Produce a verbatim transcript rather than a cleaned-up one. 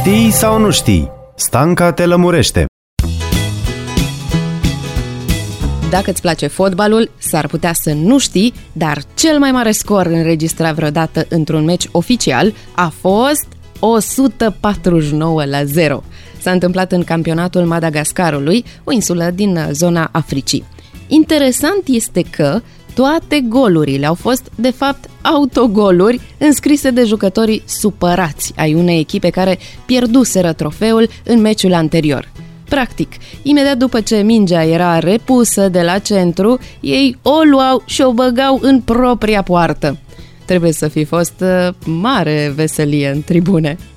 Știi sau nu știi? Stanca te lămurește. Dacă îți place fotbalul, s-ar putea să nu știi, dar cel mai mare scor înregistrat vreodată într-un meci oficial a fost o sută patruzeci și nouă la zero. S-a întâmplat în campionatul Madagascarului, o insulă din zona Africii. Interesant este că toate golurile au fost, de fapt, autogoluri înscrise de jucătorii supărați ai unei echipe care pierduseră trofeul în meciul anterior. Practic, imediat după ce mingea era repusă de la centru, ei o luau și o băgau în propria poartă. Trebuie să fi fost uh, mare veselie în tribune.